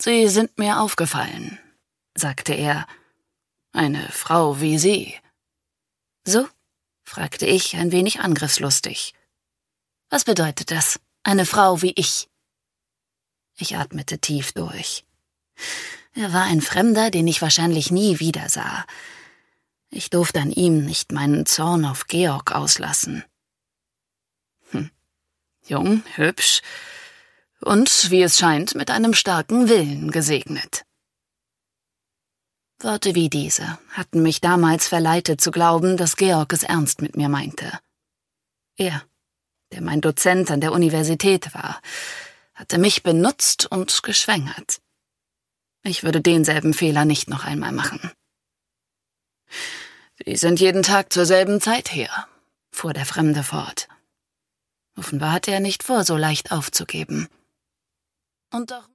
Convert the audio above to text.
»Sie sind mir aufgefallen«, sagte er. »Eine Frau wie Sie.« »So?«, fragte ich, ein wenig angriffslustig. »Was bedeutet das, eine Frau wie ich?« Ich atmete tief durch. Er war ein Fremder, den ich wahrscheinlich nie wiedersah. Ich durfte an ihm nicht meinen Zorn auf Georg auslassen. Jung, hübsch und, wie es scheint, mit einem starken Willen gesegnet. Worte wie diese hatten mich damals verleitet zu glauben, dass Georg es ernst mit mir meinte. Er, der mein Dozent an der Universität war, hatte mich benutzt und geschwängert. Ich würde denselben Fehler nicht noch einmal machen. »Sie sind jeden Tag zur selben Zeit hier«, fuhr der Fremde fort. Offenbar hatte er nicht vor, so leicht aufzugeben. Und doch